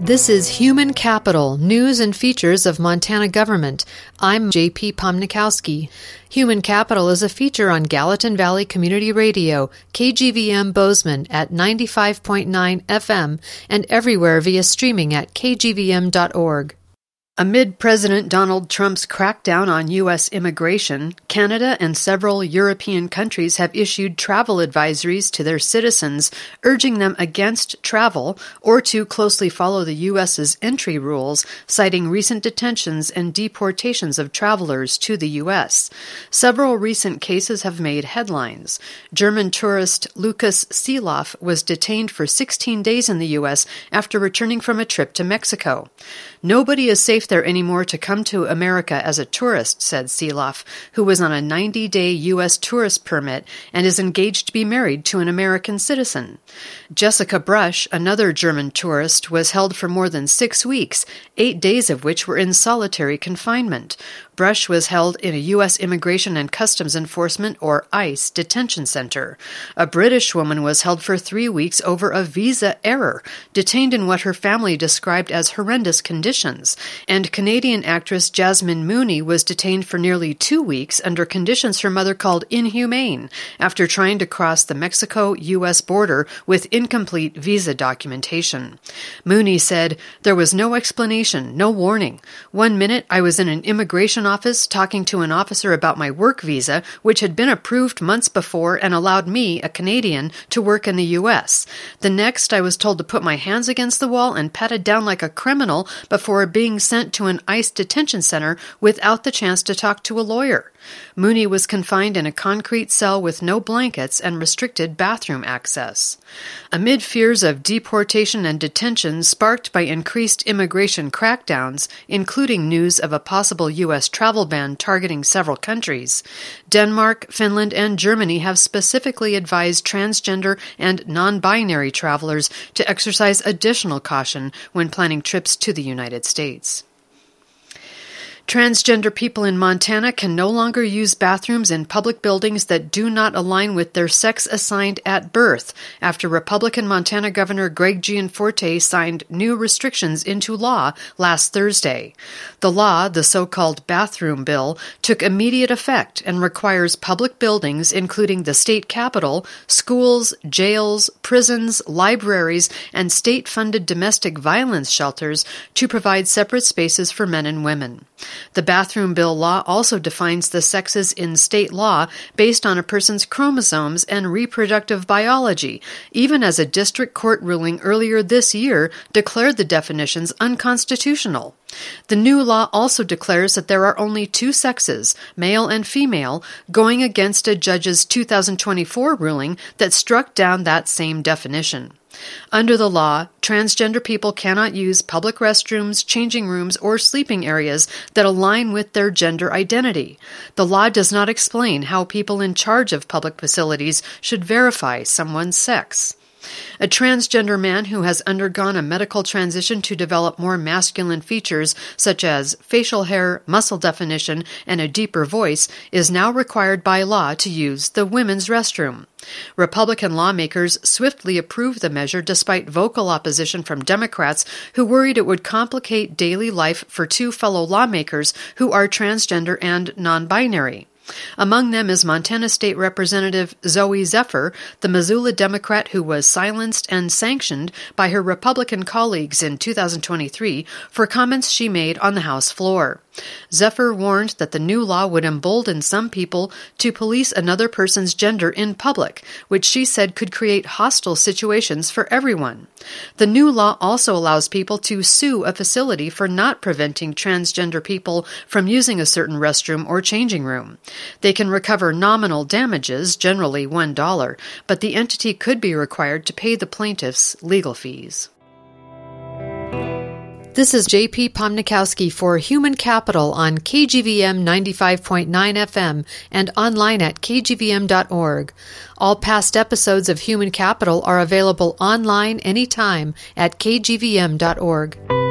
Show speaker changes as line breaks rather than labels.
This is Human Capital, News and Features of Montana Government. I'm J.P. Pomnikowski. Human Capital is a feature on Gallatin Valley Community Radio, KGVM Bozeman at 95.9 FM and everywhere via streaming at kgvm.org. Amid President Donald Trump's crackdown on U.S. immigration, Canada and several European countries have issued travel advisories to their citizens, urging them against travel or to closely follow the U.S.'s entry rules, citing recent detentions and deportations of travelers to the U.S. Several recent cases have made headlines. German tourist Lukas Seeloff was detained for 16 days in the U.S. after returning from a trip to Mexico. Nobody is safe there anymore to come to America as a tourist, said Seeloff, who was on a 90-day U.S. tourist permit and is engaged to be married to an American citizen. Jessica Brush, another German tourist, was held for more than 6 weeks, 8 days of which were in solitary confinement. Brush was held in a U.S. Immigration and Customs Enforcement, or ICE, detention center. A British woman was held for 3 weeks over a visa error, detained in what her family described as horrendous conditions. And Canadian actress Jasmine Mooney was detained for nearly 2 weeks under conditions her mother called inhumane, after trying to cross the Mexico-U.S. border with incomplete visa documentation. Mooney said, "There was no explanation, no warning. 1 minute I was in an immigration office talking to an officer about my work visa, which had been approved months before and allowed me, a Canadian, to work in the U.S. The next, I was told to put my hands against the wall and patted down like a criminal before being sent to an ICE detention center without the chance to talk to a lawyer." Mooney was confined in a concrete cell with no blankets and restricted bathroom access. Amid fears of deportation and detention sparked by increased immigration crackdowns, including news of a possible U.S. travel ban targeting several countries, Denmark, Finland, and Germany have specifically advised transgender and non-binary travelers to exercise additional caution when planning trips to the United States. Transgender people in Montana can no longer use bathrooms in public buildings that do not align with their sex assigned at birth, after Republican Montana Governor Greg Gianforte signed new restrictions into law last Thursday. The law, the so-called bathroom bill, took immediate effect and requires public buildings, including the state capitol, schools, jails, prisons, libraries, and state-funded domestic violence shelters, to provide separate spaces for men and women. The bathroom bill law also defines the sexes in state law based on a person's chromosomes and reproductive biology, even as a district court ruling earlier this year declared the definitions unconstitutional. The new law also declares that there are only two sexes, male and female, going against a judge's 2024 ruling that struck down that same definition. Under the law, transgender people cannot use public restrooms, changing rooms, or sleeping areas that align with their gender identity. The law does not explain how people in charge of public facilities should verify someone's sex. A transgender man who has undergone a medical transition to develop more masculine features, such as facial hair, muscle definition, and a deeper voice, is now required by law to use the women's restroom. Republican lawmakers swiftly approved the measure despite vocal opposition from Democrats who worried it would complicate daily life for two fellow lawmakers who are transgender and non-binary. Among them is Montana State Representative Zoe Zephyr, the Missoula Democrat who was silenced and sanctioned by her Republican colleagues in 2023 for comments she made on the House floor. Zephyr warned that the new law would embolden some people to police another person's gender in public, which she said could create hostile situations for everyone. The new law also allows people to sue a facility for not preventing transgender people from using a certain restroom or changing room. They can recover nominal damages, generally $1, but the entity could be required to pay the plaintiffs legal fees. This is J.P. Pomnikowski for Human Capital on KGVM 95.9 FM and online at kgvm.org. All past episodes of Human Capital are available online anytime at kgvm.org.